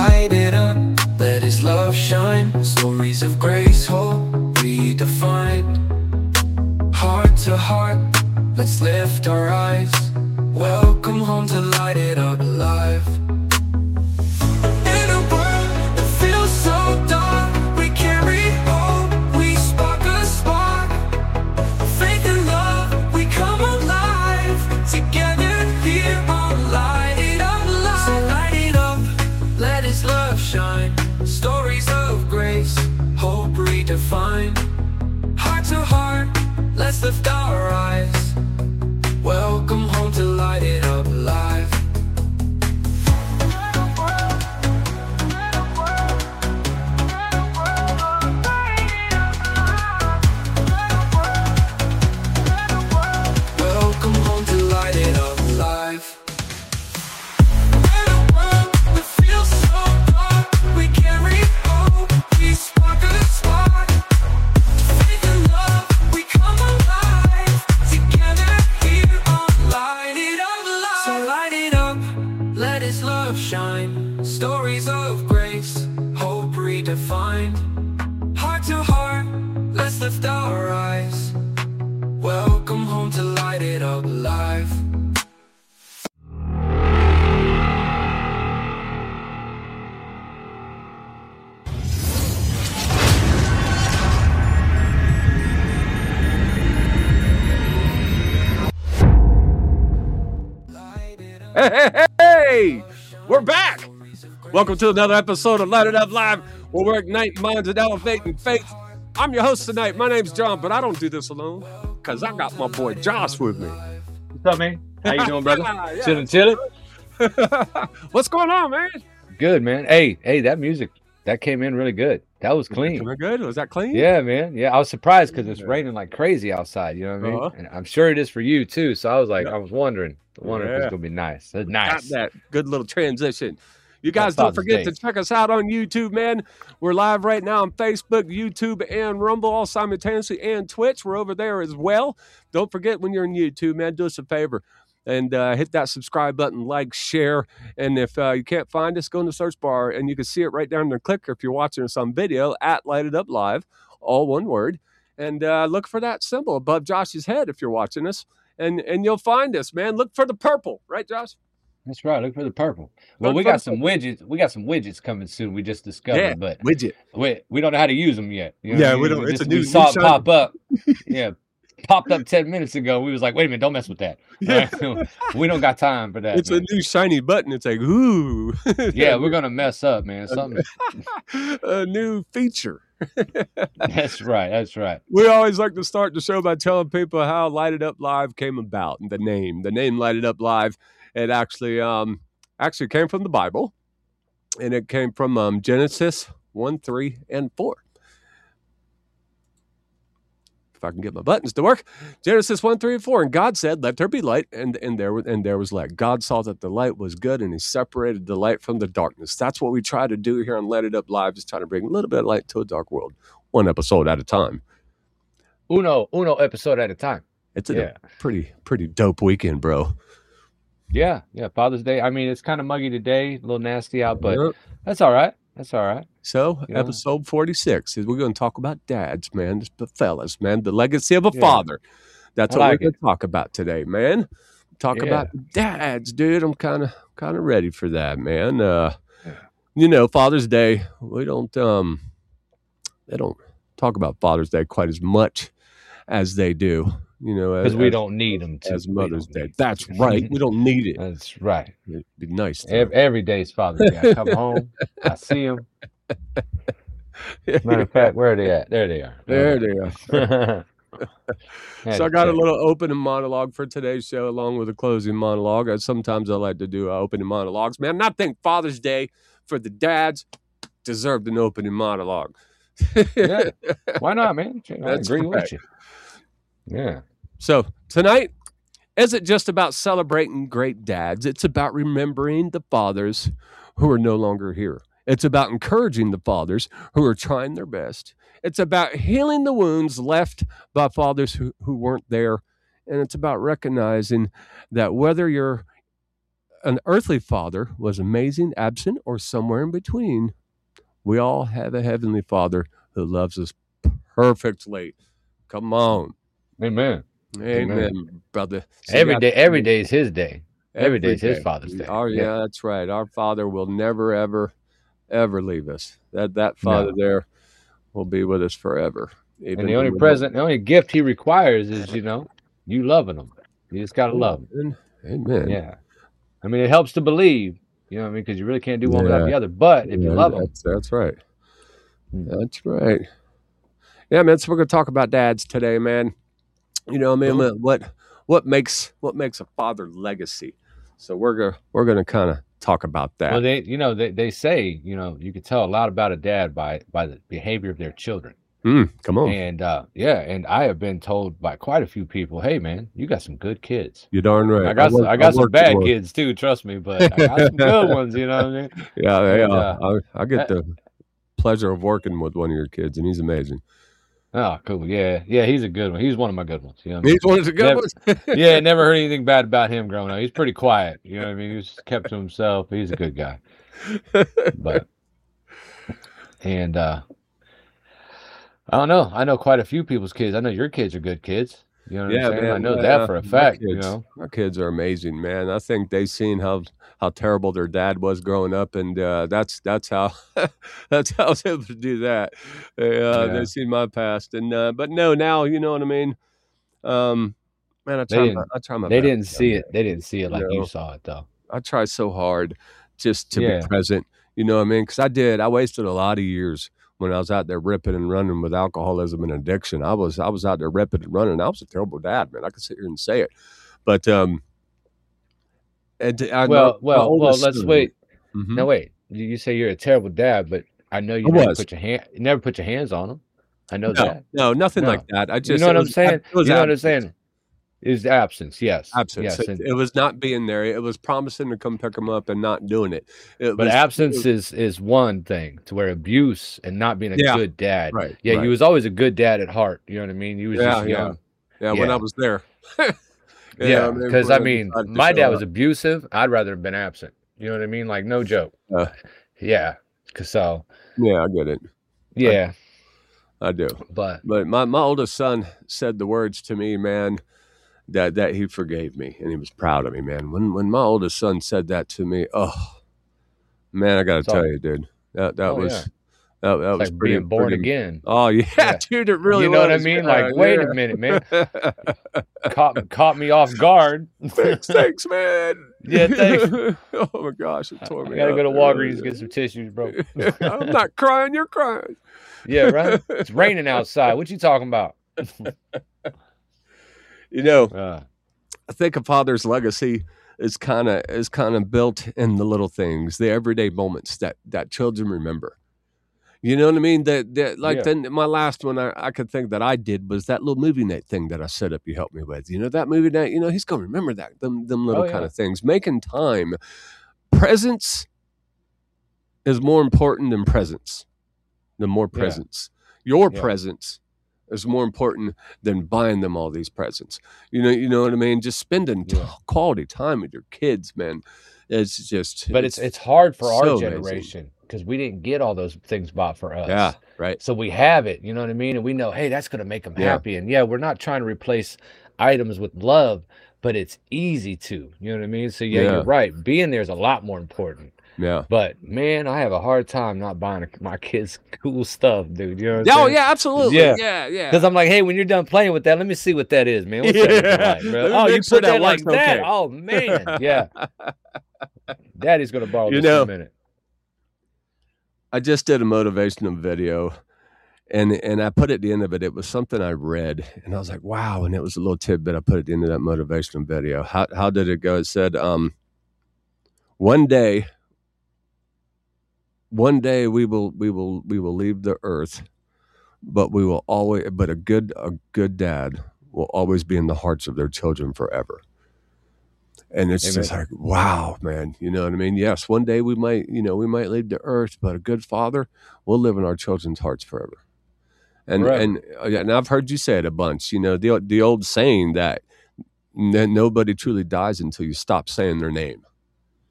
light it up, let His love shine. Stories of grace, hope redefined. Heart to heart, let's lift our eyes. Welcome home to Light It Up Live. In a world that feels so dark, we carry hope, we spark a spark. Faith and love, we come alive. Together here on Light It Up Live. So light it up, let His love shine. Stories of grace, hope redefined. Heart to heart, let's lift our eyes. Welcome home to Light It Up Live. Welcome home to Light It Up Live. In a world that feels so dark, we carry hope, we spark a spark. Faith and love, we come alive. Together here on Light It Up Live. So light it up, let His love shine. Stories of grace, hope redefined. Heart to heart, let's lift our eyes. Welcome home to Light It Up Live. Hey, we're back. Welcome to another episode of Light It Up Live, where we're igniting minds and elevating faith. I'm your host tonight. My name's John, but I don't do this alone because I got my boy Josh with me. What's up, man? How you doing, brother? Yeah. Chilling. What's going on, man? Good, man. Hey, that music, that came in really good. That was clean. Coming good? Was that clean? Yeah, man. Yeah, I was surprised because it's raining like crazy outside. You know what I mean? Uh-huh. And I'm sure it is for you too. So I was like, Yeah. I was wondering if it's gonna be nice. That's nice. Got that good little transition. You guys That's don't forget to Father's check us out on YouTube, man. We're live right now on Facebook, YouTube, and Rumble, all simultaneously, and Twitch. We're over there as well. Don't forget when you're on YouTube, man, do us a favor and hit that subscribe button, like, share. And if you can't find us, go in the search bar, and you can see it right down in the clicker if you're watching us on video at Light It Up Live, all one word. And look for that symbol above Josh's head if you're watching us, and you'll find us, man. Look for the purple, right, Josh? That's right. Look for the purple. Well, Look we for got the some widgets. We got some widgets coming soon. We just discovered, Yeah, but widget. we don't know how to use them yet. You know Yeah, what I we mean? don't- it's a We new saw it shiny- pop up. Yeah, popped up 10 minutes ago. We was like, wait a minute, don't mess with that. Yeah. Right? We don't got time for that. It's a man. new shiny button. It's like, ooh. Yeah, we're gonna mess up, man. Something. A new feature. That's right. We always like to start the show by telling people how Light It Up Live came about, and the name Light It Up Live. It actually came from the Bible, and it came from Genesis 1, 3, and 4. If I can get my buttons to work. Genesis 1, 3, and 4. And God said, let there be light, and there was light. God saw that the light was good, and He separated the light from the darkness. That's what we try to do here on Light It Up Live, is try to bring a little bit of light to a dark world, one episode at a time. Uno episode at a time. It's a Yeah. pretty dope weekend, bro. Yeah. Father's Day. I mean, it's kind of muggy today, a little nasty out, but Yeah. that's all right. So, Yeah. episode 46 is we're going to talk about dads, man, the fellas, man, the legacy of a Yeah. father. That's I what like we're going to talk about today, man. Talk Yeah. about dads, dude. I'm kind of ready for that, man. You know, Father's Day, they don't talk about Father's Day quite as much as they do, you know, Because we don't need them to. as We Mother's don't Day. need That's them. right. We don't need it. That's right. It'd be nice. to. Every day's Father's Day. I come home, I see them. Matter of fact, where are they at? There they are. There they are. Had So I to got a check. little opening monologue for today's show, along with a closing monologue. Sometimes I like to do opening monologues. Man, I think Father's Day for the dads deserved an opening monologue. Yeah. Why not, man? I That's agree correct. with you. Yeah. So tonight isn't just about celebrating great dads. It's about remembering the fathers who are no longer here. It's about encouraging the fathers who are trying their best. It's about healing the wounds left by fathers who weren't there. And it's about recognizing that whether you're an earthly father was amazing, absent, or somewhere in between, we all have a heavenly Father who loves us perfectly. Come on. Amen. Amen, brother. So Every day is his day. Every day is his day. Father's day. Yeah, that's right. Our Father will never, ever leave us. That Father there will be with us forever. And the only gift he requires is, you loving him. You just got to love him. Amen. Yeah. I mean, it helps to believe, because you really can't do one without the other. But if you love him. That's right. That's right. Yeah, man. So we're going to talk about dads today, man. What makes a father legacy? So we're going to kind of talk about that. Well, they say, you can tell a lot about a dad by the behavior of their children. Come on. And and I have been told by quite a few people, hey man, you got some good kids. You're darn right. I got some bad kids too, trust me, but I got some good ones, you know what I mean? Yeah, I get the pleasure of working with one of your kids, and he's amazing. Oh, cool. Yeah, he's a good one. He's one of my good ones. He's one of the good ones. Yeah, never heard anything bad about him growing up. He's pretty quiet. You know what I mean? He's kept to himself. He's a good guy. I don't know. I know quite a few people's kids. I know your kids are good kids. You know what I'm saying? Man, I know that for a fact. My kids are amazing, man. I think they've seen how terrible their dad was growing up, and that's how that's how I was able to do that. They've seen my past, and but no, now you know what I mean. Man, I try my best. They didn't see it. They didn't see it like you saw it, though. I try so hard just to be present. You know what I mean? Because I wasted a lot of years. When I was out there ripping and running with alcoholism and addiction, I was out there ripping and running. I was a terrible dad, man. I could sit here and say it, but let's wait. Mm-hmm. No, wait. You say you're a terrible dad, but I know you never put your hands on them. I know that. No, nothing like that. I just, you know what I'm saying. You know what I'm saying. Is absence, yes. Absence. Yes. It was not being there. It was promising to come pick him up and not doing it. Absence is one thing, to where abuse and not being a good dad. Right. Yeah, he was always a good dad at heart. You know what I mean? He was just young. Yeah, when I was there. Because my dad was abusive. I'd rather have been absent. You know what I mean? Like, no joke. Yeah. Yeah, I get it. Yeah. I do. But my oldest son said the words to me, man, that he forgave me and he was proud of me, man. When my oldest son said that to me, oh man, I gotta tell you, dude, that was was like being born again. Oh yeah, dude, it really was. You know what I mean? Like, wait a minute, man. caught me off guard. Thanks, man. Yeah, thanks. Oh my gosh, it tore me. I gotta go to Walgreens and get some tissues, bro. I'm not crying, you're crying. Yeah, right. It's raining outside. What you talking about? I think a father's legacy is kind of built in the little things, the everyday moments that children remember. You know what I mean? Then my last one I could think that I did was that little movie night thing that I set up. You helped me with. That movie night. He's gonna remember that them little kind of things. Making time. Presence is more important than presence. The more presence, your presence is more important than buying them all these presents. You know what I mean? Just spending quality time with your kids, man. It's just. But it's hard for our generation because we didn't get all those things bought for us. Yeah, right. So we have it. You know what I mean? And we know, hey, that's going to make them happy. And we're not trying to replace items with love, but it's easy to. You know what I mean? So you're right. Being there is a lot more important. Yeah. But man, I have a hard time not buying my kids cool stuff, dude. You know what I'm saying? Yeah, absolutely. Yeah. Because I'm like, hey, when you're done playing with that, let me see what that is, man. What's that like, bro? Oh, you put that like that? Okay. Oh man. Yeah. Daddy's gonna borrow this in a minute. I just did a motivational video and I put at the end of it, it was something I read and I was like, wow, and it was a little tidbit I put at the end of that motivational video. How did it go? It said, one day we will leave the earth, but a good dad will always be in the hearts of their children forever. And it's just like, wow, man, you know what I mean? Yes, one day we might leave the earth, but a good father will live in our children's hearts forever. And and I've heard you say it a bunch, the old saying that nobody truly dies until you stop saying their name.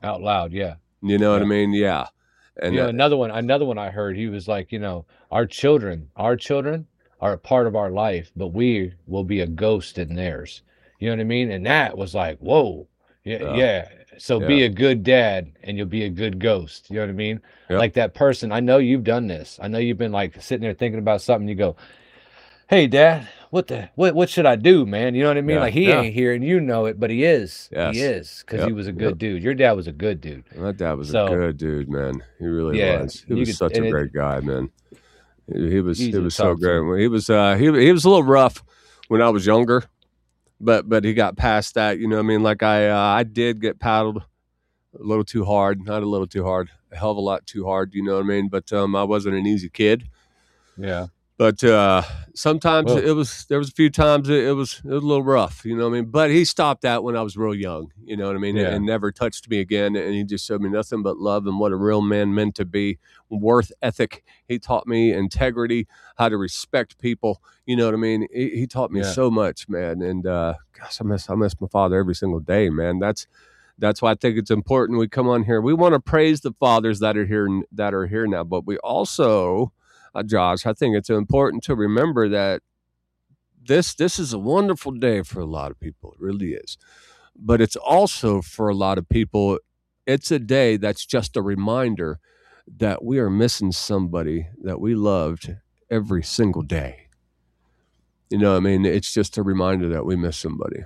Out loud, yeah. You know what I mean? Yeah. And another one I heard, he was like, our children are a part of our life, but we will be a ghost in theirs. You know what I mean? And that was like, whoa. Yeah. So be a good dad and you'll be a good ghost. You know what I mean? Yep. Like that person, I know you've done this. I know you've been like sitting there thinking about something. You go, hey dad, what should I do, man? You know what I mean? Like he ain't here and you know it, but he is. Yes. He is, because he was a good dude. Your dad was a good dude. My dad was a good dude, man. He really was. He was such a great guy, man. He was so great. He was a little rough when I was younger, but he got past that. You know what I mean? Like I did get paddled a little too hard, not a little too hard, a hell of a lot too hard. You know what I mean? But I wasn't an easy kid. Yeah. But sometimes there was a few times it was a little rough, you know what I mean? But he stopped that when I was real young, you know what I mean? Yeah. And never touched me again. And he just showed me nothing but love and what a real man meant to be, worth ethic. He taught me integrity, how to respect people, you know what I mean? He taught me so much, man. And gosh, I miss my father every single day, man. That's why I think it's important we come on here. We want to praise the fathers that are here now, but we also... Josh, I think it's important to remember that this is a wonderful day for a lot of people. It really is. But it's also, for a lot of people, it's a day that's just a reminder that we are missing somebody that we loved every single day. You know what I mean? It's just a reminder that we miss somebody.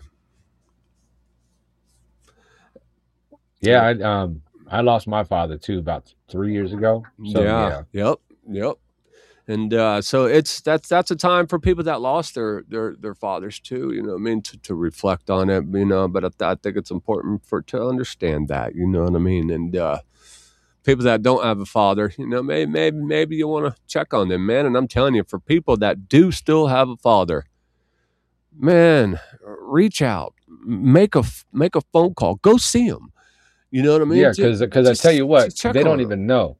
Yeah, I lost my father, too, about 3 years ago. So, Yep. And so that's a time for people that lost their fathers too, you know what I mean, to reflect on it, you know, but I think it's important to understand that, you know what I mean, and people that don't have a father, you know, maybe you want to check on them, man, and I'm telling you, for people that do still have a father, man, reach out, make a phone call, go see them, you know what I mean? Yeah, because I tell you what, they don't even know.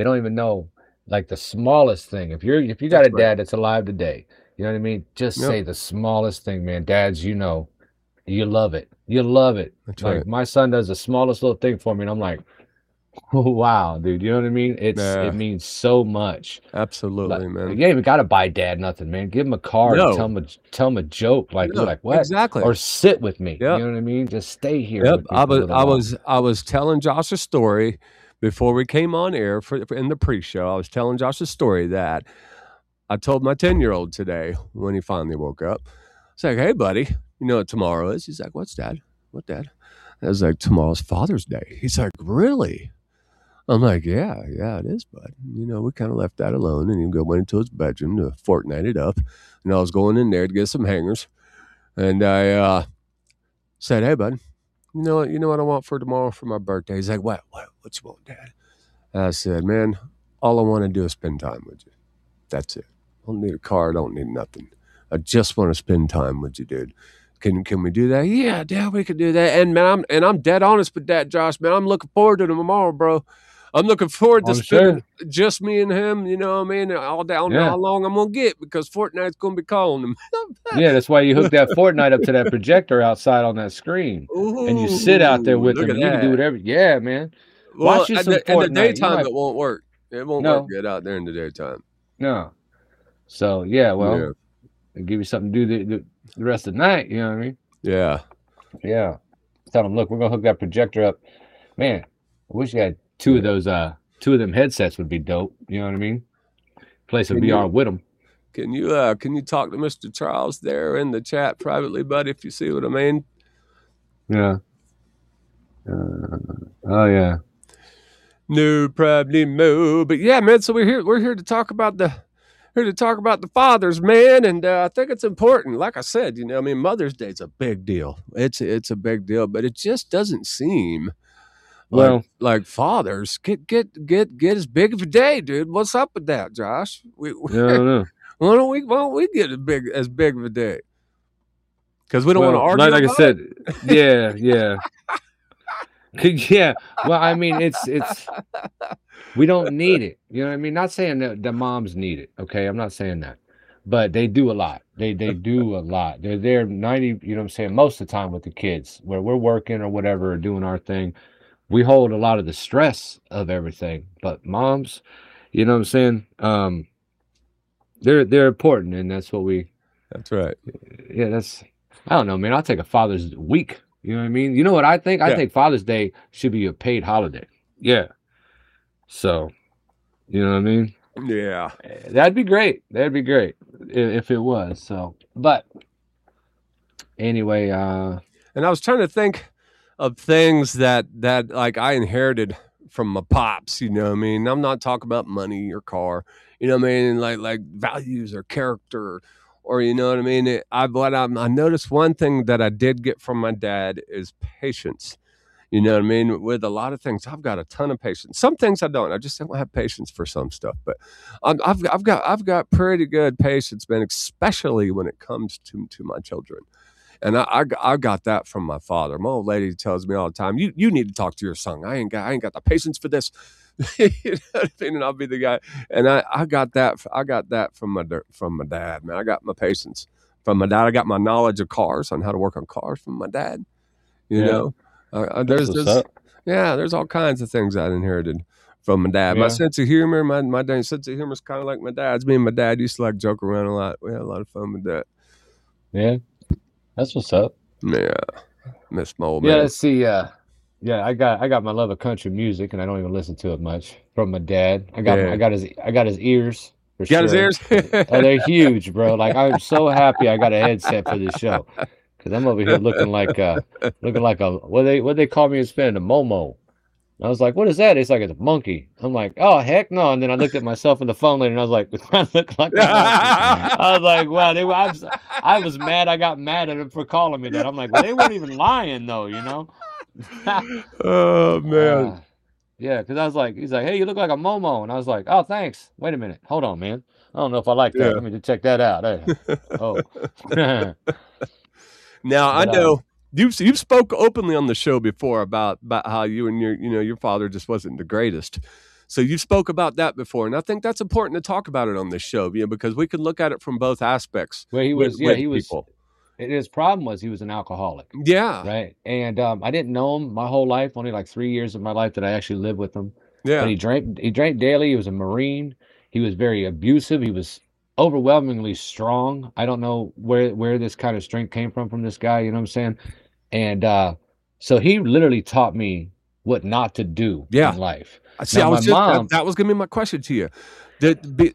Like the smallest thing. If you got a dad that's alive today, you know what I mean? Just say the smallest thing, man. Dads, you know, you love it. You love it. That's like my son does the smallest little thing for me, and I'm like, oh, wow, dude. You know what I mean? It means so much. Absolutely, man. You ain't even gotta buy dad nothing, man. Give him a card and tell him a joke. Like you're like, what? Exactly. Or sit with me. You know what I mean? Just stay here. Yep. I was telling Josh a story. Before we came on air in the pre-show, I was telling Josh a story that I told my 10-year-old today when he finally woke up. I was like, hey, buddy, you know what tomorrow is? He's like, what's Dad? What, Dad? I was like, tomorrow's Father's Day. He's like, really? I'm like, yeah, it is, bud. You know, we kind of left that alone, and he went into his bedroom to Fortnite it up, and I was going in there to get some hangers, and I said, hey, bud. You know what I want for tomorrow for my birthday? He's like, what you want, Dad? And I said, man, all I want to do is spend time with you. That's it. I don't need a car. I don't need nothing. I just want to spend time with you, dude. Can we do that? Yeah, Dad, we can do that. And man, I'm dead honest with that, Josh. Man, I'm looking forward to tomorrow, bro. I'm looking forward to spending just me and him, you know what I mean? All down how long I'm going to get, because Fortnite's going to be calling him. Yeah, that's why you hook that Fortnite up to that projector outside on that screen. Ooh, and you sit out there with him, and you can do whatever. Yeah, man. Well, in the daytime, it won't work. It won't work good out there in the daytime. No. So, it'll give you something to do the rest of the night, you know what I mean? Yeah. Yeah. Tell them, look, we're going to hook that projector up. Man, I wish you had two of them headsets would be dope. You know what I mean? Play some VR with them. Can you talk to Mr. Charles there in the chat privately, buddy, if you see what I mean? Yeah. Oh yeah. No problemo. But yeah, man. So we're here to talk about the fathers, man, and I think it's important. Like I said, you know, I mean, Mother's Day is a big deal. It's a big deal, but it just doesn't seem. Like fathers get as big of a day, dude. What's up with that, Josh? I don't know. Why don't we get as big of a day? Because we don't want to argue. Like I said, yeah. Yeah. Well, I mean, it's we don't need it. You know what I mean? Not saying that the moms need it. Okay, I'm not saying that, but they do a lot. They do a lot. They're there 90. You know what I'm saying? Most of the time with the kids, where we're working or whatever, or doing our thing. we hold a lot of the stress of everything. But moms, you know what I'm saying? They're important, and that's what we. That's right. Yeah, I don't know, man. I'll take a Father's week. You know what I mean? You know what I think? I think Father's Day should be a paid holiday. Yeah. So, you know what I mean? Yeah. That'd be great. That'd be great if it was. So, but anyway, and I was trying to think of things that like I inherited from my pops, you know what I mean? I'm not talking about money or car, you know what I mean? Like values or character, or you know what I mean? I noticed one thing that I did get from my dad is patience. You know what I mean? With a lot of things, I've got a ton of patience. Some things I don't. I just don't have patience for some stuff. But I've got pretty good patience, man, especially when it comes to my children. And I got that from my father. My old lady tells me all the time, "You need to talk to your son. I ain't got the patience for this." You know what I mean? And I'll be the guy. And I got that from my dad, man. I got my patience from my dad. I got my knowledge of cars on how to work on cars from my dad. You know. There's all kinds of things I inherited from my dad. My sense of humor, my dad's sense of humor is kind of like my dad's. Me and my dad used to like joke around a lot. We had a lot of fun with that. Yeah, that's what's up. Yeah, miss my old man. Yeah, let's see. I got my love of country music, and I don't even listen to it much from my dad. I got his ears. For sure. His ears? Oh, they're huge, bro. Like I'm so happy I got a headset for this show. Cause I'm over here looking like a what they call me in Spanish, a momo. And I was like, what is that? It's like it's a monkey. I'm like, oh heck no! And then I looked at myself in the phone later, and I was like, I look like a monkey. I was like, wow, I was mad. I got mad at them for calling me that. I'm like, well, they weren't even lying though, you know. Oh man. Yeah, because I was like, he's like, hey, you look like a momo, and I was like, oh thanks. Wait a minute, hold on, man. I don't know if I like that. Let me just check that out. Hey. Oh. Now I know you've spoke openly on the show before about how you and your father just wasn't the greatest. So you spoke about that before, and I think that's important to talk about it on this show, because we can look at it from both aspects. Well, he was. His problem was he was an alcoholic. Yeah. Right. And I didn't know him my whole life. Only like 3 years of my life that I actually lived with him. Yeah. But he drank daily. He was a Marine. He was very abusive. He was overwhelmingly strong. I don't know where this kind of strength came from this guy, you know what I'm saying? And so he literally taught me what not to do in life. See, now, that was gonna be my question to you. Did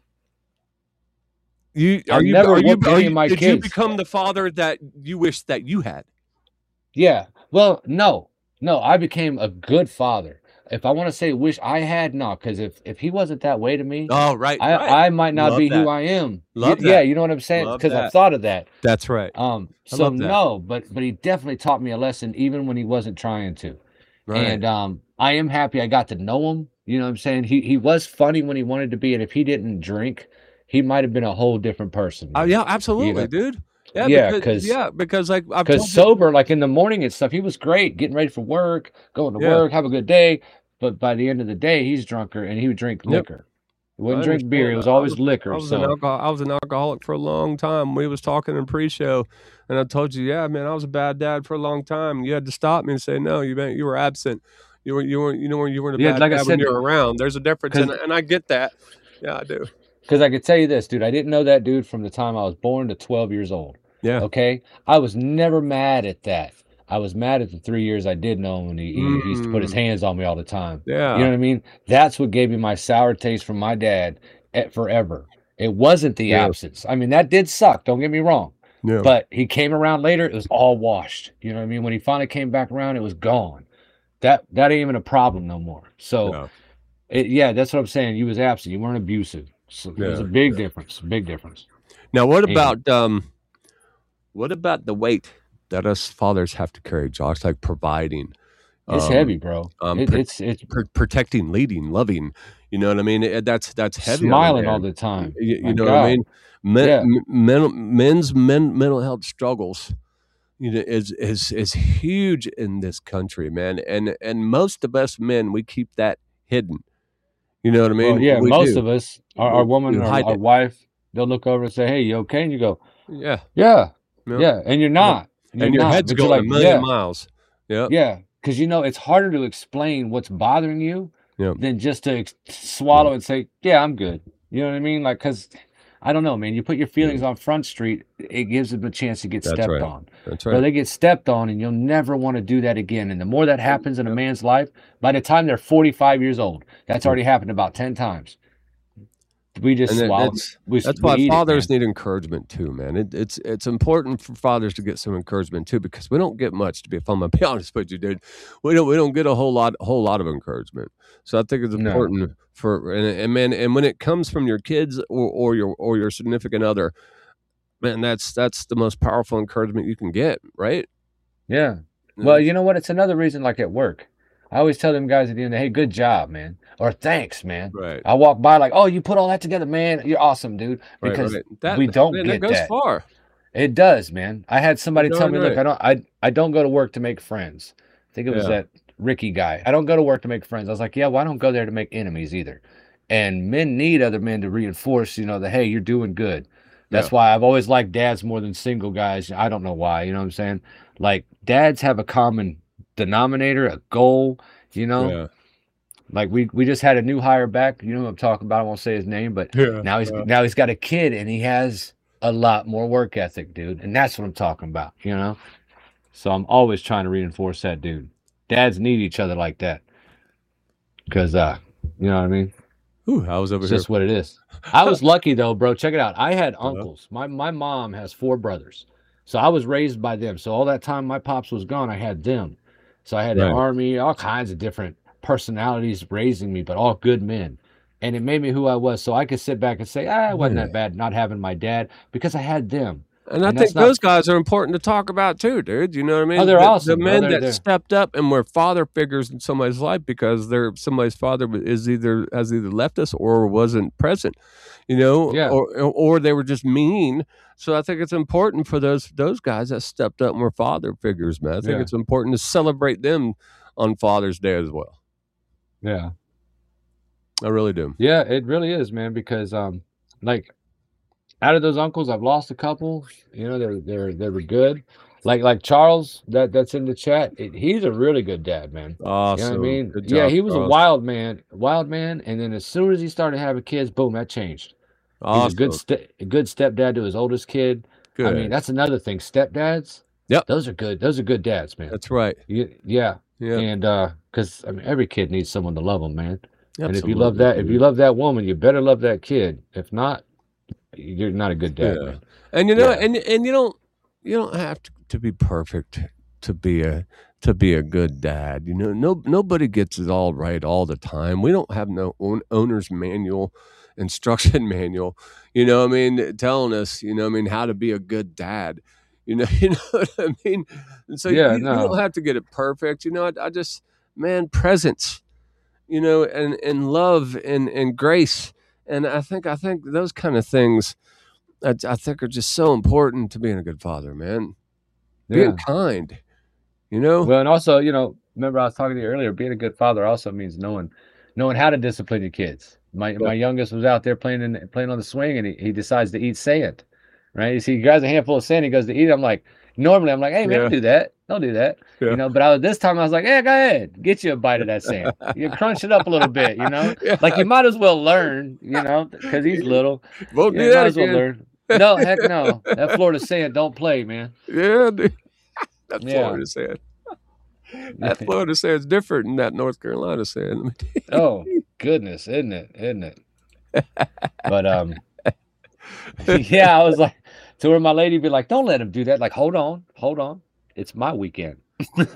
you become the father that you wish that you had? Yeah. Well, no, I became a good father. If I want to say wish I had, no, because if he wasn't that way to me, I might not be who I am. Yeah, you know what I'm saying? Because I've thought of that. That's right. So no, but he definitely taught me a lesson even when he wasn't trying to. Right. And I am happy I got to know him. You know what I'm saying? He was funny when he wanted to be, and if he didn't drink, he might have been a whole different person. Oh yeah, absolutely, you know? Dude. Because sober, like in the morning and stuff, he was great, getting ready for work, going to work, have a good day. But by the end of the day, he's drunker, and he would drink liquor. He wouldn't drink beer. It was always liquor. I was an alcoholic for a long time. We was talking in pre-show, and I told you, yeah, man, I was a bad dad for a long time. You had to stop me and say, no, you were absent. You weren't a bad dad when you were around. There's a difference, and I get that. Yeah, I do. Because I could tell you this, dude, I didn't know that dude from the time I was born to 12 years old. Yeah. Okay? I was never mad at that. I was mad at the 3 years I did know him, and he used to put his hands on me all the time. Yeah. You know what I mean? That's what gave me my sour taste from my dad forever. It wasn't the absence. I mean, that did suck. Don't get me wrong. Yeah. But he came around later. It was all washed. You know what I mean? When he finally came back around, it was gone. That ain't even a problem no more. So, that's what I'm saying. You was absent. You weren't abusive. So there's a big difference. Big difference. Now, what about the weight that us fathers have to carry, Josh? Like providing. It's heavy, bro. It's protecting, leading, loving. You know what I mean? That's heavy. Smiling all the time. You know what I mean? Men's mental health struggles, is huge in this country, man. And most of us men, we keep that hidden. You know what I mean? Well, most of us, our woman or our wife, they'll look over and say, "Hey, you okay?" And you go, "Yeah," and you're not. And your head's going like, a million miles. Yeah, because it's harder to explain what's bothering you than just to swallow and say, yeah, I'm good. You know what I mean? Like, because I don't know, man. You put your feelings on Front Street, it gives them a chance to get stepped on. That's right. But they get stepped on, and you'll never want to do that again. And the more that happens in a man's life, by the time they're 45 years old, that's already happened about 10 times. We just swallow. That's why fathers need encouragement too, man. It's important for fathers to get some encouragement too, because we don't get much. If I'm gonna be honest with you, dude, we don't get a whole lot of encouragement. So I think it's important for and when it comes from your kids or your significant other, man, that's the most powerful encouragement you can get, right? Yeah. Well, you know what? It's another reason, like at work. I always tell them guys at the end, hey, good job, man. Or thanks, man. Right. I walk by like, oh, you put all that together, man. You're awesome, dude. Because we don't get that. That goes far. It does, man. I had somebody tell me, look, I don't go to work to make friends. I think it was that Ricky guy. I don't go to work to make friends. I was like, yeah, well, I don't go there to make enemies either. And men need other men to reinforce, that, hey, you're doing good. That's why I've always liked dads more than single guys. I don't know why. You know what I'm saying? Like, dads have a common denominator, a goal, like we just had a new hire back, who I'm talking about. I won't say his name, but now he's got a kid and he has a lot more work ethic, dude, and that's what I'm talking about. So I'm always trying to reinforce that, dude. Dads need each other like that, because you know what I mean. Ooh, I was over it's here. Just what it is. I was lucky though, bro. Check it out. I had uncles. My mom has 4 brothers, so I was raised by them. So all that time my pops was gone, I had them. So I had the army, all kinds of different personalities raising me, but all good men. And it made me who I was. So I could sit back and say, it wasn't that bad not having my dad, because I had them. And I think those guys are important to talk about too, dude. You know what I mean? Oh, they're awesome. The men that stepped up and were father figures in somebody's life because somebody's father has either left us or wasn't present, or they were just mean. So I think it's important for those guys that stepped up and were father figures, man. I think it's important to celebrate them on Father's Day as well. Yeah. I really do. Yeah, it really is, man, because like out of those uncles, I've lost a couple. They were good. Like Charles, that's in the chat. He's a really good dad, man. Awesome. You know what I mean? Good job, he was a wild man, and then as soon as he started having kids, boom, that changed. Awesome. He's a good stepdad to his oldest kid. Good. I mean, that's another thing. Stepdads, those are good. Those are good dads, man. That's right. Yeah. And because every kid needs someone to love them, man. Absolutely. And if you love that woman, you better love that kid. If not, you're not a good dad, man. And and you don't have to be perfect to be a good dad. Nobody gets it all right all the time. We don't have no owner's manual, instruction manual, telling us, how to be a good dad. You know what I mean? And so you don't have to get it perfect. I just, man, presence, and love and grace. And I think those kind of things, I think, are just so important to being a good father, man. Being kind, Well, and also, remember I was talking to you earlier, being a good father also means knowing how to discipline your kids. My youngest was out there playing on the swing, and he decides to eat sand. Right? You see, he grabs a handful of sand, he goes to eat it. I'm like, normally, hey, man, don't do that. Don't do that. Yeah. But this time I was like, hey, go ahead. Get you a bite of that sand. You crunch it up a little bit, Like, you might as well learn, because he's little. Won't do that again. Well learn. No, heck no. That Florida sand don't play, man. Yeah, dude. That Florida sand. That Florida sand's different than that North Carolina sand. Oh, goodness, isn't it? But, I was like, to where my lady be like, don't let him do that. Like, hold on. It's my weekend. Let's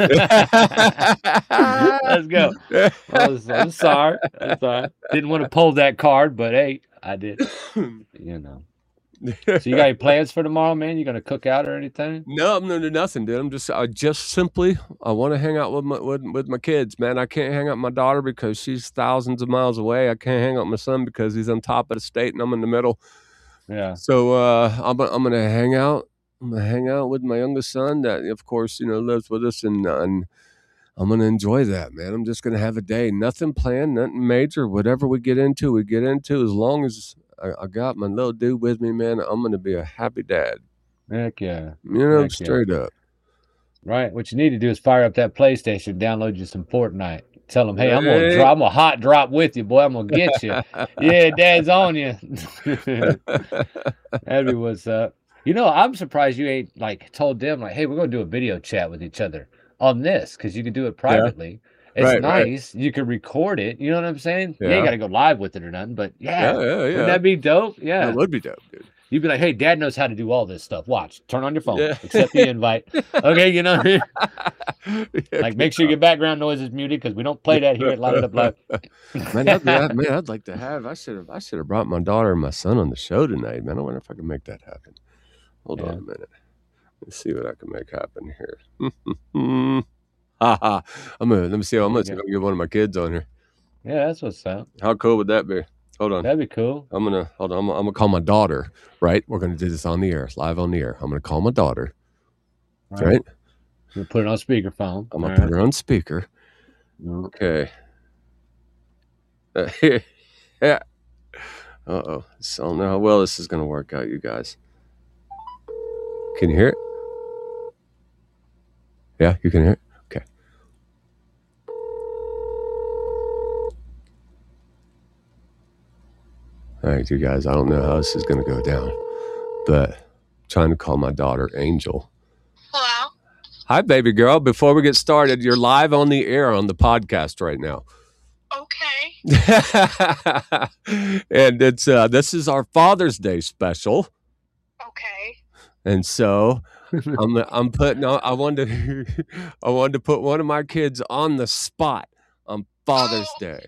go. I'm sorry. Didn't want to pull that card, but hey, I did. So you got any plans for tomorrow, man? You gonna cook out or anything? No, I'm gonna do nothing, dude. I want to hang out with my kids, man. I can't hang out with my daughter because she's thousands of miles away. I can't hang out with my son because he's on top of the state and I'm in the middle. Yeah. So I'm gonna hang out. I'm gonna hang out with my youngest son that, of course, lives with us, and I'm gonna enjoy that, man. I'm just gonna have a day, nothing planned, nothing major. Whatever we get into. As long as I got my little dude with me, man, I'm gonna be a happy dad. Heck yeah. Straight up. Right. What you need to do is fire up that PlayStation, download you some Fortnite. Tell them, hey, I'm gonna hot drop with you, boy. I'm gonna get you. Yeah, Dad's on you. That'd be what's up. You know, I'm surprised you ain't like told them like, hey, we're gonna do a video chat with each other on this because you can do it privately. Yeah. It's nice. Right. You can record it. You know what I'm saying? Yeah. You ain't got to go live with it or nothing. But yeah. Wouldn't that be dope? Yeah, that would be dope, dude. You'd be like, hey, Dad knows how to do all this stuff. Watch. Turn on your phone. Yeah. Accept the invite. Okay, you know? Like, make sure your background noise is muted because we don't play that here at Light It Up Live. Man, I'd like to have. I should have brought my daughter and my son on the show tonight, man. I wonder if I can make that happen. Hold on a minute. Let's see what I can make happen here. Let me see. I'm gonna get one of my kids on here. Yeah, that's what's up. How cool would that be? Hold on. That'd be cool. I'm gonna call my daughter. Right, we're gonna do this on the air, live on the air. I'm gonna call my daughter. Right. We'll put it on speakerphone. I'm gonna put her on speaker. Okay. Yeah. Uh-oh. So I don't know how well this is gonna work out, you guys. Can you hear it? Yeah, you can hear it? Okay. All right, you guys, I don't know how this is going to go down, but I'm trying to call my daughter, Angel. Hello? Hi, baby girl. Before we get started, you're live on the air on the podcast right now. Okay. And it's this is our Father's Day special. Okay. And so I'm putting on, I wanted to put one of my kids on the spot on Father's Day.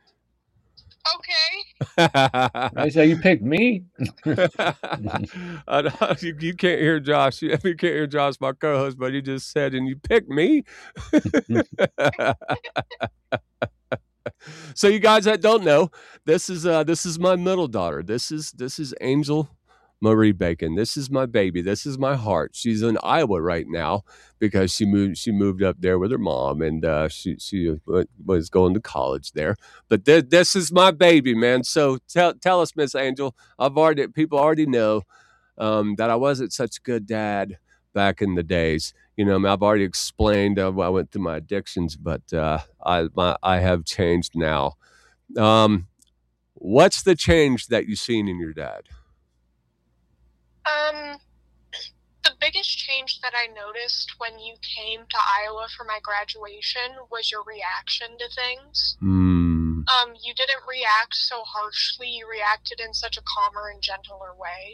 Okay. So you picked me. You can't hear Josh. You can't hear Josh, my co-host, but he just said, and you picked me. So you guys that don't know, this is my middle daughter. This is Angel Marie Bacon. This is my baby. This is my heart. She's in Iowa right now because she moved up there with her mom, and she was going to college there. But this is my baby, man. So tell us, Miss Angel. People already know that I wasn't such a good dad back in the days. You know, I've already explained. I went through my addictions, but I have changed now. What's the change that you've seen in your dad? The biggest change that I noticed when you came to Iowa for my graduation was your reaction to things. You didn't react so harshly. You reacted in such a calmer and gentler way.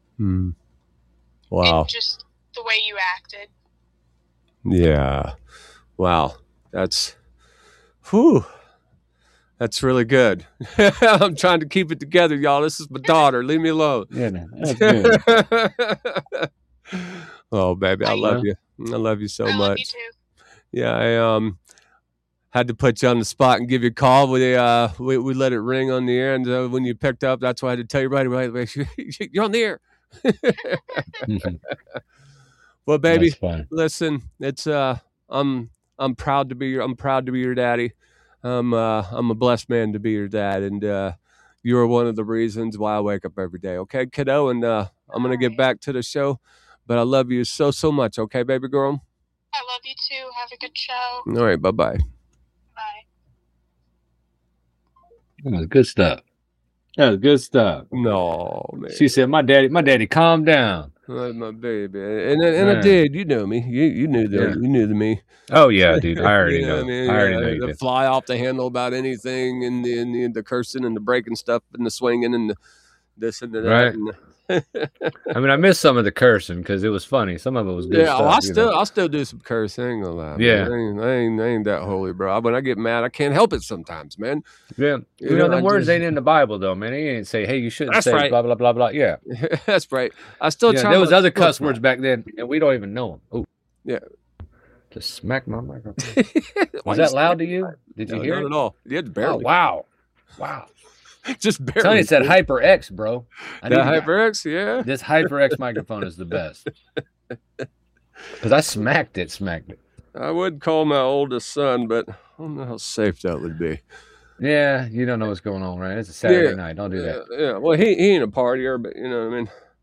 Wow. And just the way you acted. Yeah. Wow. That's really good. I'm trying to keep it together, y'all. This is my daughter. Leave me alone. Yeah, man. That's good. Oh, baby, I love you. I love you so much. Love you too. Yeah, I had to put you on the spot and give you a call. We let it ring on the air, and when you picked up, that's why I had to tell you right away. You're on the air. Well, baby, listen, it's I'm proud to be your daddy. I'm a blessed man to be your dad, and you are one of the reasons why I wake up every day. Okay, kiddo, and I'm gonna get back to the show, but I love you so much. Okay, baby girl. I love you too. Have a good show. All right, bye. Bye. That was good stuff. No, man. She said, "My daddy, calm down." My baby, and I did. You know me. You knew that. Yeah. You knew me. Oh yeah, dude. I already know. I already know you did. Fly off the handle about anything, and the cursing and the breaking stuff and the swinging and the this and the that. Right. And I mean, I missed some of the cursing because it was funny. Some of it was good. Yeah, stuff, I still do some cursing. I ain't gonna lie. Yeah, I ain't that holy, bro. When I get mad, I can't help it sometimes, man. Yeah, you know the words ain't in the Bible though, man. He ain't say, "Hey, you shouldn't say blah blah blah blah." Yeah, that's right. I still try. There was other cuss words back then, and we don't even know them. Oh, yeah. Just smack my microphone. Was that loud to you? Did you hear it? Not at all. You had barely. Oh, wow. Just barely. Tony said HyperX, bro. HyperX, yeah. This HyperX microphone is the best. Because I smacked it. I would call my oldest son, but I don't know how safe that would be. Yeah, you don't know what's going on, right? It's a Saturday night. Don't do that. Yeah. Well, he ain't a partier, but you know what I mean.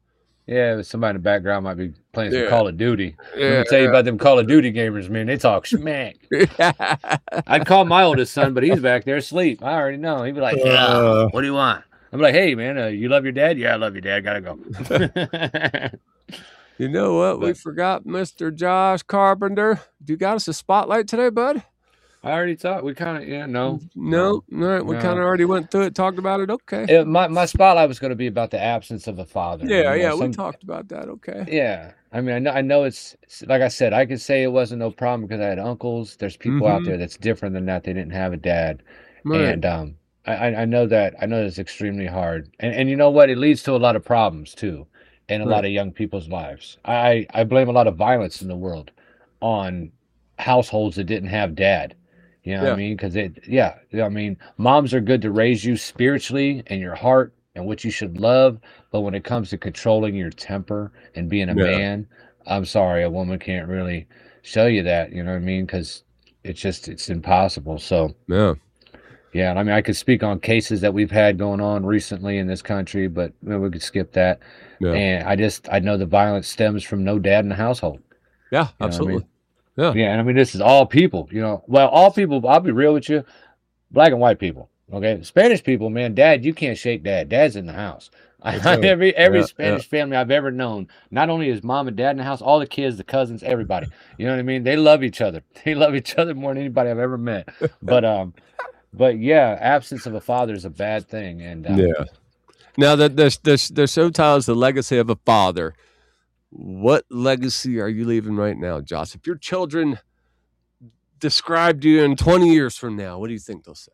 Yeah, somebody in the background might be playing some Call of Duty. Let me tell you about them Call of Duty gamers, man. They talk smack. I'd call my oldest son, but he's back there asleep. I already know. He'd be like, yeah, what do you want? I'm like, hey, man, you love your dad? Yeah, I love your dad. Gotta go. You know what? We forgot Mr. Josh Carpenter. Do you got us a spotlight today, bud? I already thought we kind of, No. All right. We kind of already went through it, talked about it. Okay. My spotlight was going to be about the absence of a father. Yeah, we talked about that. Okay. Yeah. I mean, I know it's like I said, I could say it wasn't no problem because I had uncles. There's people out there that's different than that. They didn't have a dad. Right. And I know that it's extremely hard. And you know what? It leads to a lot of problems too in a lot of young people's lives. I blame a lot of violence in the world on households that didn't have dad. You know what I mean? Because I mean, moms are good to raise you spiritually and your heart and what you should love. But when it comes to controlling your temper and being a man, I'm sorry, a woman can't really show you that. You know what I mean? Because it's impossible. So, yeah. I mean, I could speak on cases that we've had going on recently in this country, but we could skip that. Yeah. And I know the violence stems from no dad in the household. Yeah, absolutely. Yeah, and I mean, this is all people, well, all people, I'll be real with you, black and white people, okay? Spanish people, man, dad, you can't shake dad. Dad's in the house. Every Spanish family I've ever known, not only is mom and dad in the house, all the kids, the cousins, everybody, you know what I mean? They love each other. They love each other more than anybody I've ever met. But yeah, absence of a father is a bad thing. And now that the show tells the legacy of a father. What legacy are you leaving right now, Josh? If your children described you in 20 years from now, what do you think they'll say?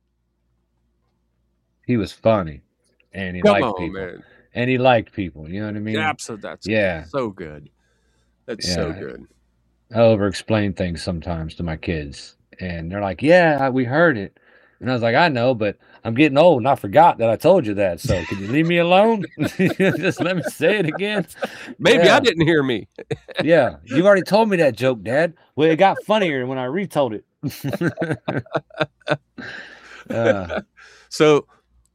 He was funny, and he liked people. Man. And he liked people. You know what I mean? Absolutely. That's so good. That's so good. I over-explain things sometimes to my kids, and they're like, "Yeah, we heard it." And I was like, I know, but I'm getting old and I forgot that I told you that. So can you leave me alone? Just let me say it again. Maybe I didn't hear me. Yeah. You've already told me that joke, Dad. Well, it got funnier when I retold it. So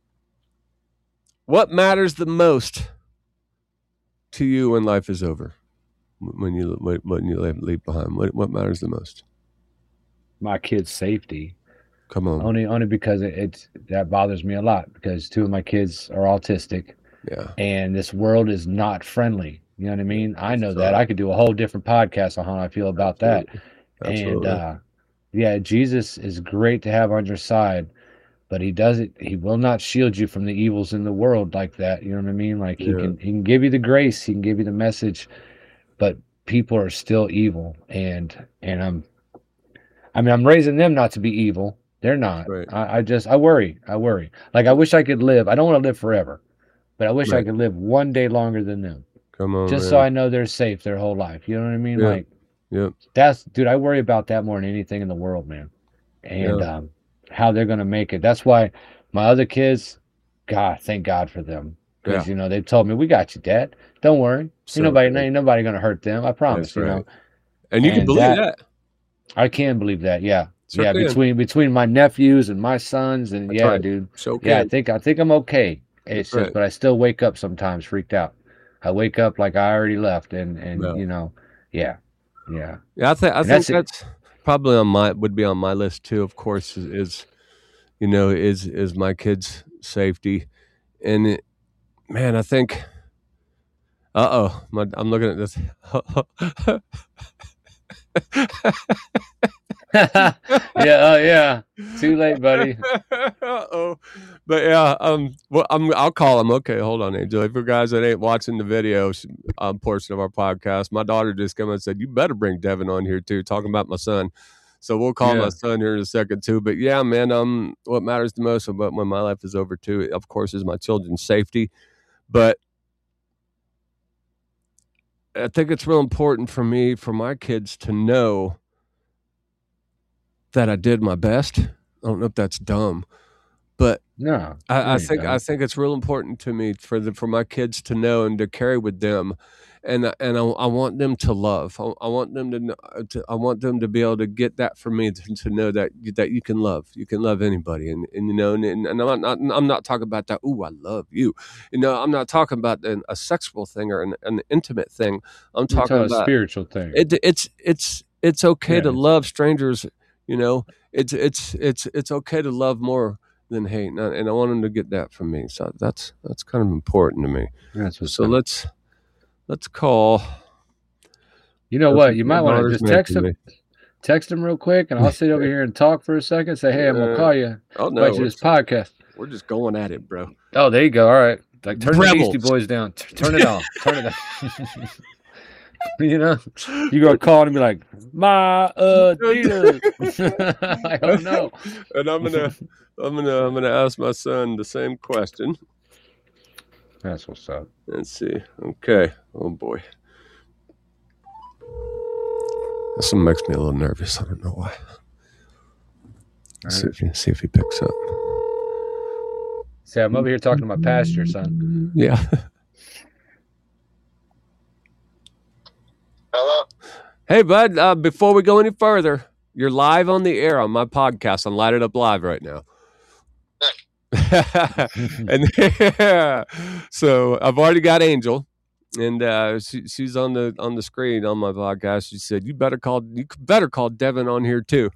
what matters the most to you when life is over? When you leave behind? What matters the most? My kids' safety. Come on. Only because that bothers me a lot because 2 of my kids are autistic. Yeah. And this world is not friendly. You know what I mean? I know that. I could do a whole different podcast on how I feel about that. Absolutely. And Jesus is great to have on your side, but he will not shield you from the evils in the world like that. You know what I mean? Like he can give you the grace, he can give you the message, but people are still evil. And I'm raising them not to be evil. They're not. Right. I worry. Like I wish I could live. I don't want to live forever, but I wish I could live one day longer than them. Come on, just so I know they're safe their whole life. You know what I mean? Dude, I worry about that more than anything in the world, man. And how they're gonna make it. That's why my other kids, God, thank God for them. Because they've told me, we got you, Dad. Don't worry. Ain't nobody gonna hurt them. I promise. That's right. And you can believe that. I can believe that. Yeah. Sure between my nephews and my sons and dude. So I think I'm okay. It's just, but I still wake up sometimes freaked out. I wake up like I already left, and I think that's probably would be on my list too. Of course, is my kids' safety, and I think. I'm looking at this. Too late, buddy. But I'll call him. Okay, hold on, Angel. For guys that ain't watching the video portion of our podcast, my daughter just came and said, "You better bring Devin on here too," talking about my son. So we'll call my son here in a second too. But yeah, man, what matters the most about when my life is over too, of course, is my children's safety. But I think it's real important for my kids to know that I did my best. I don't know if that's dumb, but No, I think it's real important to me for my kids to know and to carry with them, and I want them to love. I want them I want them to be able to get that from me, to know that you can love anybody, and I'm not talking about that. Ooh, I love you. I'm not talking about a sexual thing or an intimate thing. I'm talking about a spiritual thing. It's okay to love strangers. It's okay to love more than hate, and I want them to get that from me. So that's kind of important to me. So let's call. You know what? You might want to just text him real quick, and I'll sit over here and talk for a second. Say, hey, I'm gonna call you. Oh no, this podcast. We're just going at it, bro. Oh, there you go. All right, like turn the Beastie Boys down. Turn it off. Turn it off. You gonna call and be like, my Adidas. I don't know. And I'm gonna ask my son the same question. That's what's up. Let's see. Okay. Oh boy. This one makes me a little nervous. I don't know why. See if he picks up. See, I'm over here talking to my pastor, son. Yeah. Hello. Hey, bud. Before we go any further, you're live on the air on my podcast on Light It Up Live right now. And so I've already got Angel, and she's on the screen on my podcast. She said, "You better call Devin on here too."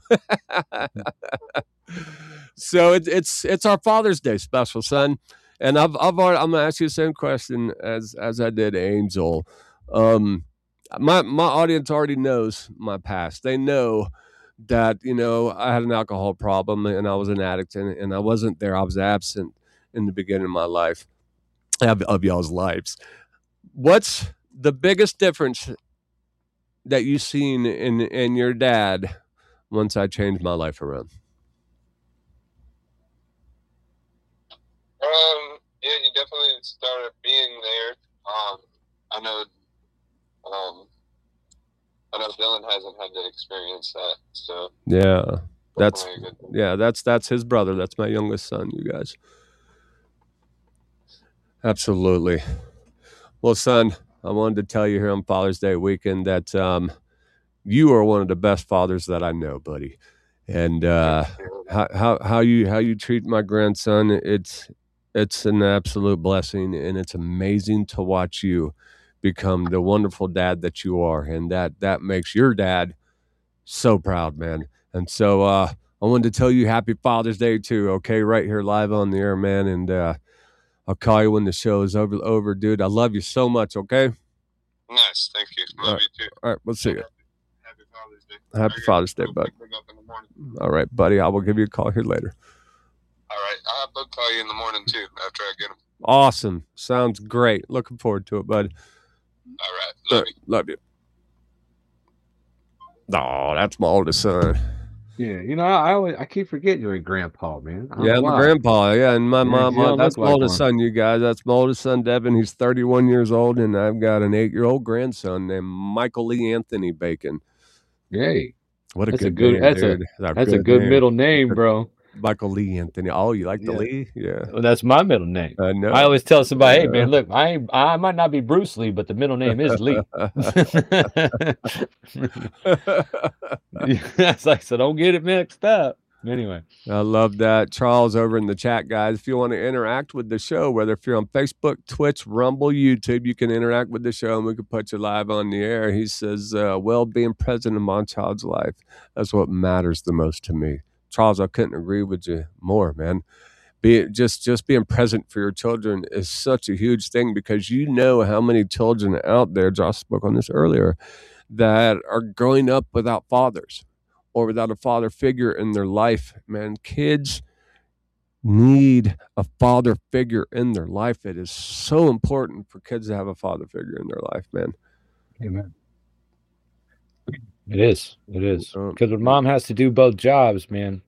So it's our Father's Day special, son, and I'm gonna ask you the same question as I did Angel. My audience already knows my past. They know that, I had an alcohol problem and I was an addict, and I wasn't there. I was absent in the beginning of my life, of y'all's lives. What's the biggest difference that you've seen in your dad once I changed my life around? Yeah, you definitely started being there. I know Dylan hasn't had to experience that, so that's his brother. That's my youngest son. You guys, absolutely. Well, son, I wanted to tell you here on Father's Day weekend that you are one of the best fathers that I know, buddy. And how you treat my grandson, it's an absolute blessing, and it's amazing to watch you become the wonderful dad that you are, and that makes your dad so proud, man. And so I wanted to tell you happy Father's Day too, okay, right here live on the air, man. And I'll call you when the show is over, dude. I love you so much, okay? Nice, thank you. Love you too. All right, we'll see you. Happy Father's Day. Happy Father's Day, bud. All right, buddy, I will give you a call here later. All right, I'll call you in the morning too after I get him. Awesome. Sounds great. Looking forward to it, bud. All right. Love you. Oh, that's my oldest son. Yeah, I keep forgetting you're a grandpa, man. I'm a grandpa. Yeah, and my mom, that's my oldest son, you guys. That's my oldest son, Devin. He's 31 years old, and I've got an 8-year-old grandson named Michael Lee Anthony Bacon. Yay. What a good name, dude. That's a good middle name, bro. Michael Lee Anthony. Oh, you like the Lee? Yeah. Well, that's my middle name. I know. I always tell somebody, hey, man, look, I might not be Bruce Lee, but the middle name is Lee. That's like, so don't get it mixed up. Anyway. I love that. Charles over in the chat, guys. If you want to interact with the show, whether if you're on Facebook, Twitch, Rumble, YouTube, you can interact with the show and we can put you live on the air. He says, being present in my child's life, that's what matters the most to me. Charles, I couldn't agree with you more, man. Just being present for your children is such a huge thing, because you know how many children out there, Josh spoke on this earlier, that are growing up without fathers or without a father figure in their life. Man, kids need a father figure in their life. It is so important for kids to have a father figure in their life, man. Amen. It is. Because when mom has to do both jobs, man,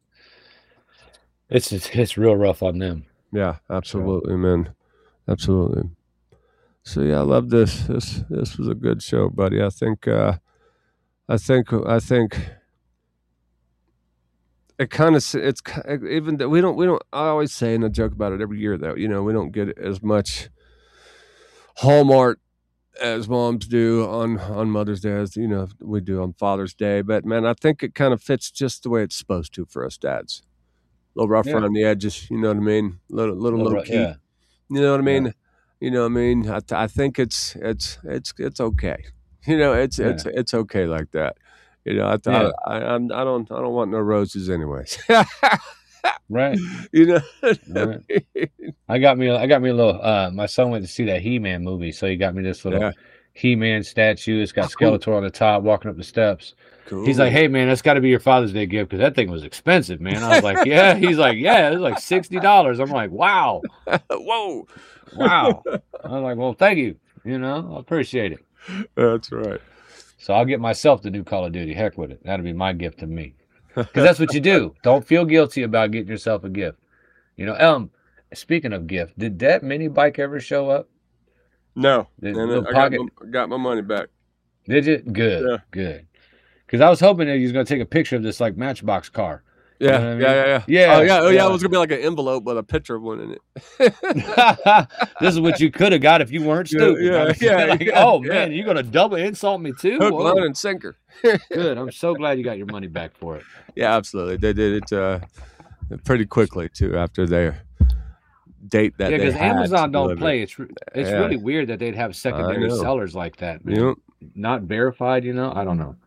it's real rough on them. Yeah, absolutely, man. Absolutely. So yeah, I love this. This was a good show, buddy. I think it kind of, it's even that we don't, I always say, and I joke about it every year that, we don't get as much Hallmark as moms do on Mother's Day as, we do on Father's Day. But man, I think it kind of fits just the way it's supposed to for us dads. A little rough around the edges, you know what I mean? Little low key. Yeah. You know what I mean? Yeah. You know what I mean? I think it's okay. It's okay like that. I don't want no roses anyways. Right. Right. I got me a little my son went to see that He-Man movie, so he got me this little He-Man statue. It's got Skeletor on the top walking up the steps. Cool. He's like, "Hey man, that's got to be your Father's Day gift because that thing was expensive, man." I was like, "Yeah." He's like, "Yeah, it was like $60." I'm like, "Wow." Whoa. Wow. I was like, "Well, thank you. I appreciate it." That's right. So I'll get myself the new Call of Duty. Heck with it. That'll be my gift to me. Because that's what you do. Don't feel guilty about getting yourself a gift. Speaking of gift, did that mini bike ever show up? No. I got my money back. Did you? Good. Yeah. Good. Because I was hoping that he was going to take a picture of this like Matchbox car. Yeah. You know what I mean? Yeah. It was going to be like an envelope with a picture of one in it. This is what you could have got if you weren't stupid. Man, you're going to double insult me too? Hook, line, and sinker. Good. I'm so glad you got your money back for it. Yeah, absolutely. They did it pretty quickly too after their date that they had. Yeah, because Amazon don't play. It's really weird that they'd have secondary sellers like that, man. Yep. Not verified, I don't know.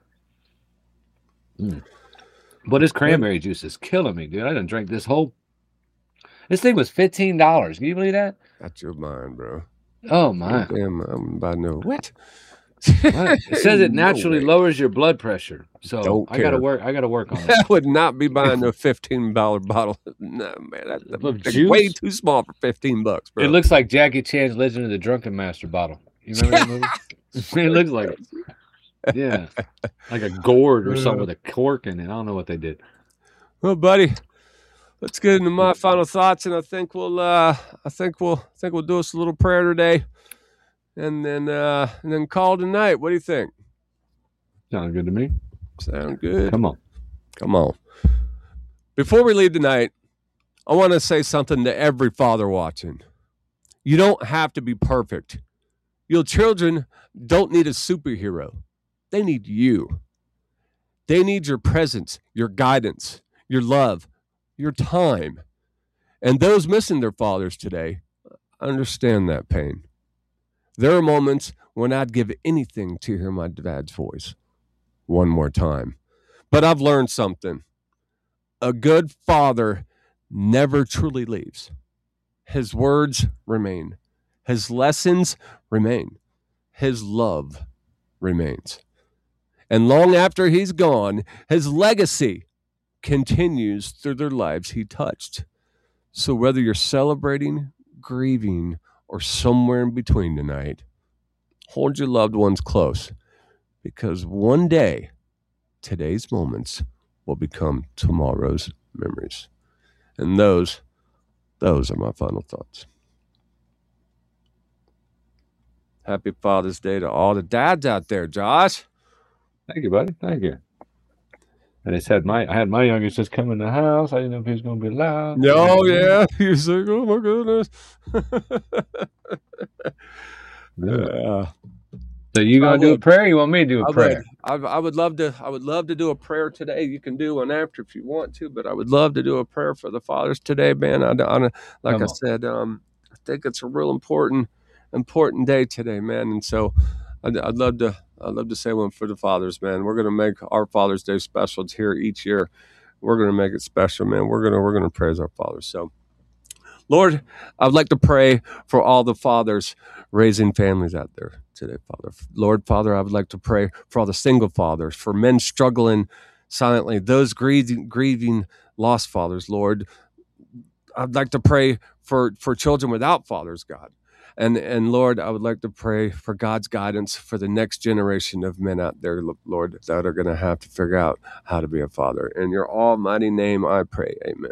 But this cranberry juice is killing me, dude. I done drank this whole. This thing was $15. Can you believe that? That's your mind, bro. Oh my! Damn, I'm about to know what. It says it naturally lowers your blood pressure. So I gotta work on it. I would not be buying a $15 bottle. No, man, that's way too small for $15, bro. It looks like Jackie Chan's Legend of the Drunken Master bottle. You remember that movie? It looks like it. Yeah, like a gourd or something with a cork in it. I don't know what they did. Well, buddy, let's get into my final thoughts, and I think we'll do us a little prayer today, and then call tonight. What do you think? Sounds good to me. Sound good. Come on. Before we leave tonight, I want to say something to every father watching. You don't have to be perfect. Your children don't need a superhero. They need you. They need your presence, your guidance, your love, your time. And those missing their fathers today, understand that pain. There are moments when I'd give anything to hear my dad's voice one more time. But I've learned something. A good father never truly leaves. His words remain. His lessons remain. His love remains. And long after he's gone, his legacy continues through their lives he touched. So whether you're celebrating, grieving, or somewhere in between tonight, hold your loved ones close, because one day, today's moments will become tomorrow's memories. And those are my final thoughts. Happy Father's Day to all the dads out there, Josh. Thank you, buddy. Thank you. And I had my youngest just come in the house. I didn't know if he was going to be loud. Oh, yeah. He was like, oh, my goodness. Yeah. So you going to do a prayer or you want me to do a prayer? I would love to do a prayer today. You can do one after if you want to, but I would love to do a prayer for the fathers today, man. I said, I think it's a real important day today, man. And so I'd love to say one for the fathers, man. We're going to make our Father's Day special here each year. We're going to make it special, man. We're going to praise our fathers. So, Lord, I'd like to pray for all the fathers raising families out there today, Father. Lord, Father, I would like to pray for all the single fathers, for men struggling silently, those grieving lost fathers, Lord. I'd like to pray for children without fathers, God. And Lord, I would like to pray for God's guidance for the next generation of men out there, Lord, that are going to have to figure out how to be a father. In your almighty name, I pray. Amen.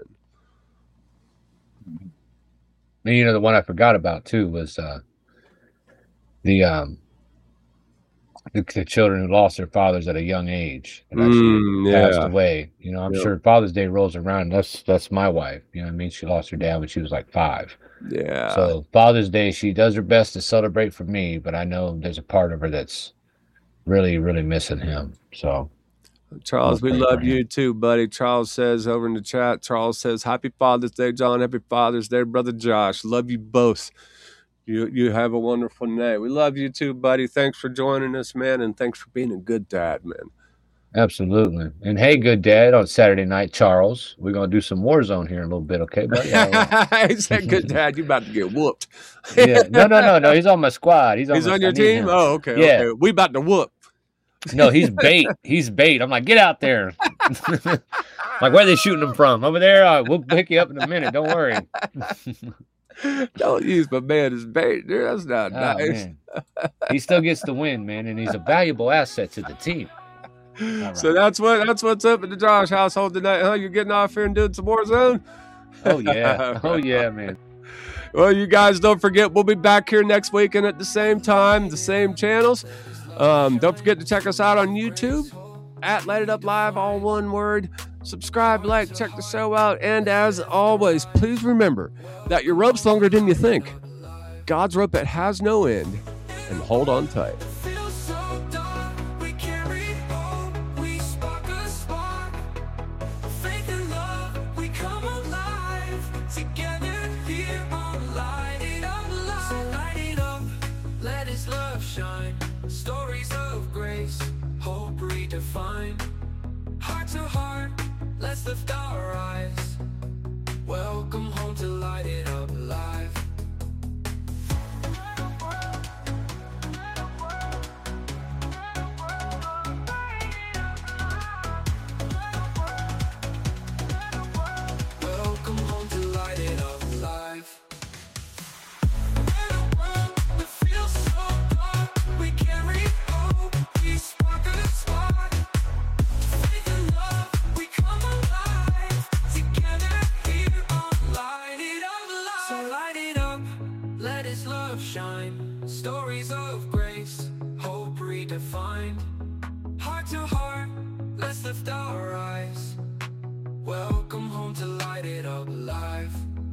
And the one I forgot about too was the the children who lost their fathers at a young age and actually passed away. You know, I'm sure Father's Day rolls around. That's my wife. You know what I mean? She lost her dad when she was like 5. Yeah. So Father's Day, she does her best to celebrate for me, but I know there's a part of her that's really, really missing him. So Charles, we love you too, buddy. Charles says over in the chat, Charles says, Happy Father's Day, John. Happy Father's Day, Brother Josh. Love you both. You have a wonderful night. We love you too, buddy. Thanks for joining us, man, and thanks for being a good dad, man. Absolutely. And hey, good dad, on Saturday night, Charles, we're going to do some Warzone here in a little bit, okay, buddy? He said, good dad, you about to get whooped. Yeah. No. He's on my squad. He's on your team? Oh, okay. Yeah. Okay. We about to whoop. No, he's bait. He's bait. I'm like, get out there. Like, where are they shooting him from? Over there? We'll pick you up in a minute. Don't worry. Don't use my man as bait, dude. That's not nice. He still gets the win, man, and he's a valuable asset to the team. Right. So that's what's up at the Josh household tonight, huh? You're getting off here and doing some Warzone? Oh yeah. Oh yeah, man. Well, you guys don't forget, we'll be back here next weekend at the same time, the same channels. Don't forget to check us out on YouTube at Light It Up Live, all one word. Subscribe, like, check the show out, and as always, please remember that your rope's longer than you think. God's rope that has no end, and hold on tight. Heart to heart, let's lift our eyes. Welcome home to Light It Up Live. Welcome home to Light It Up Live. It feels so dark, we carry hope, we spark a spark. Shine, stories of grace, hope redefined. Heart to heart, let's lift our eyes. Welcome home to Light It Up Live.